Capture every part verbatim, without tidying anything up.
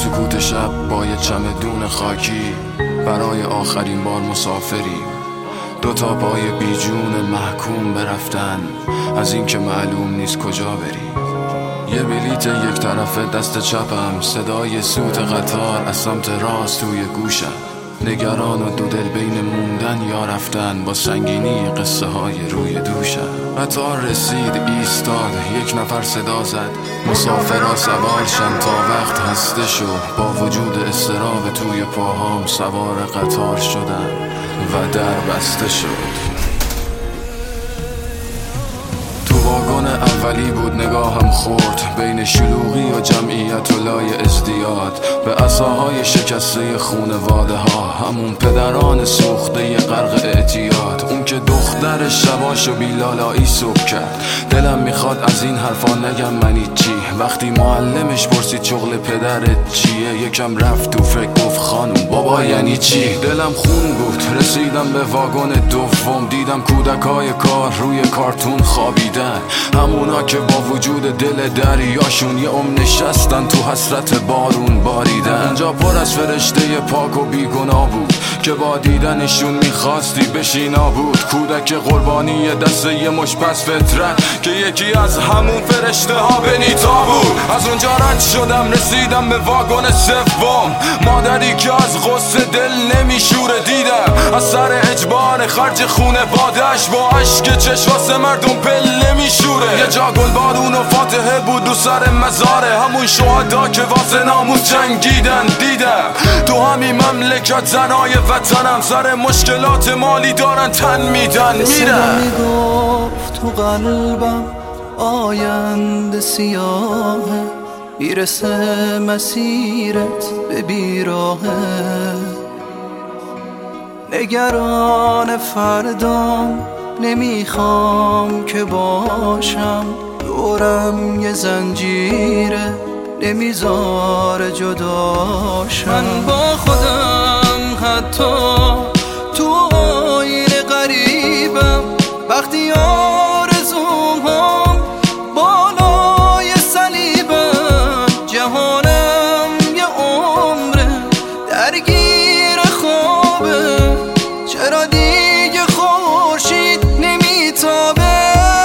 سکوت شب با یه چمدون خاکی برای آخرین بار مسافریم. دوتا پای بیجون محکوم برفتن از این که معلوم نیست کجا بریم. یه بلیت یک طرفه دست چپم، صدای سوت قطار از سمت راست توی گوشم. نگران و دو دل بین موندن یا رفتن با سنگینی قصه های روی دوشم. قطار رسید ایستاد، یک نفر صدا زد مسافرا سوار شن تا وقت هسته شو. با وجود اضطراب توی پاهام سوار قطار شدم و در بسته شد. واگن اولی بود نگاهم خورد بین شلوغی و جمعیت و لای ازدیاد به عصاهای شکسته خونواده ها، همون پدران سوخته غرق اعتیاد. اون که دختر شباش و بیلالایی صبح کرد. دلم میخواد از این حرفا نگم منی چی. وقتی معلمش پرسید شغل پدرت چیه، یکم رفت تو فکر گفت خانم بابا یعنی چی. دلم خون بود رسیدم به واگن دوم، دیدم کودکای کار روی کارتون خوابیدن، همونا که با وجود دل دریاشون یه عمر نشستن تو حسرت بارون باریدن. اینجا پر از فرشته پاک و بیگناه بود که با دیدنشون میخواستی بشی نابود. کودک قربانی دست یه مش پس فطرت که یکی از همون فرشته ها بنیتا بود. از اونجا رد شدم رسیدم به واگن سوم، مادری که از غصه دل نمیشوره دیدم از سر اجبار خرج خونه بادش با عشق چشم واسه مردم پله میشوره. یه جا گل بارون و فاتحه بود رو سر مزاره، همون شهدا که واسه ناموس جنگیدن. دیدم تو همین مملکت زنای وطنم سر مشکلات مالی دارن تن میدن میرن. میگفت تو قلبم آینده سیاهه، میرسه مسیرت به بیراهه. نگران فردام نمیخوام که باشم، دورم یه زنجیره نمیذاره جداشم. من با خودم حتی تو آینه غریبم، وقتی آرزوم هم بالای صلیبم. جهانم یه عمره درگیر خوابه، چرا دیگه خورشید نمیتابه.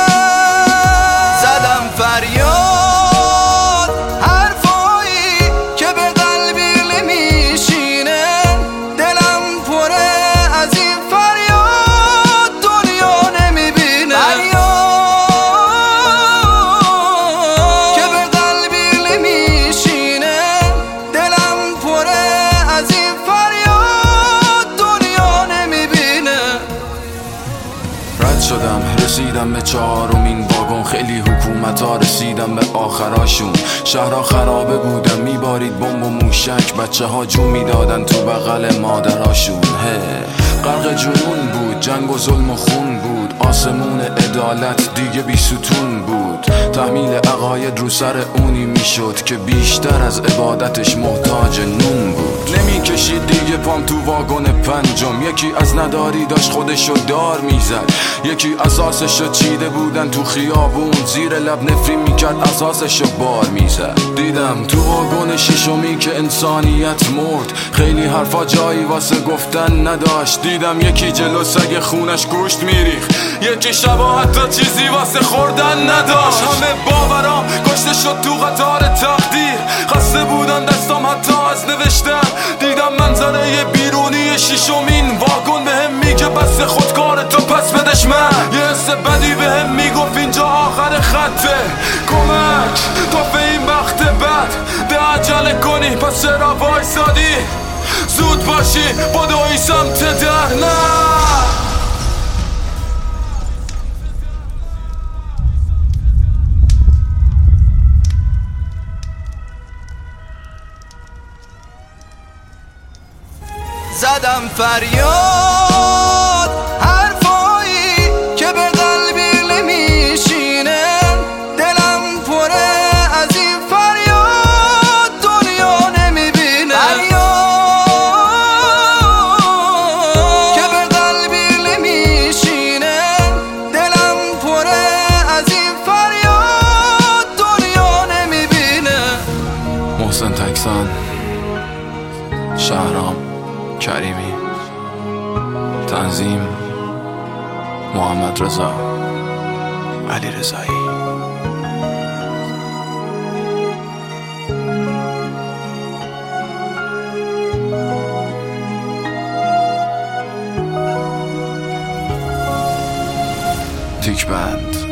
زدم فریاد حرفایی که به قلبی نمیشینه، دلم پره از این فریاد دنیا نمیبینه. فریاد که به قلبی نمیشینه، دلم پره از این فریاد دنیا نمیبینه. رد شدم رسیدم به چهارمین واگن، خیلی حکومتا رسیدم به آخراشون. شهرها خرابه بودن میبارید بمب و موشک، بچه ها جو میدادن تو بغل مادراشون. غرق جنون بود، جنگ و ظلم و خون بود، آسمون عدالت دیگه بی ستون بود. تحمیل عقاید رو سر اونی میشد که بیشتر از عبادتش محتاج نون بود. نمیکشید دیگه پام تو واگن پنجم، یکی از نداری داشت خودشو دار میزد، یکی اساسشو چیده بودن تو خیابون، زیر لب نفرین میکرد اساسشو بار میزد. دیدم تو واگن ششمی که انسانیت مرد، خیلی حرفا جایی واسه گفتن نداشت. دیدم یکی جلو سگ خونش گوشت میریخ، یکی شبا حتی چیزی واسه خوردن نداشت. همه باورام کشته شد تو قطار تقدیر، خسته بودن دستام حتی از نوشتن. دیدم منظره بیرونی ششمین واگن بهم میگه بس خودکارتو پس بدش من. یه حس بدی بهم میگفت اینجا آخر خطه، کمک تو به این وقت بد ده عجله کنی پس چرا وایسادی؟ زود باشی بدوی سمت در. نه زدم فریاد حرفایی که به قلبی نمیشینه، دلم پره از این فریاد دنیا نمیبینه. فریاد که به قلبی نمیشینه، دلم پره از این فریاد دنیا نمیبینه. محسن تکسان شهرام کریمی. تنظیم محمد رضا علی رضایی. تیک بند.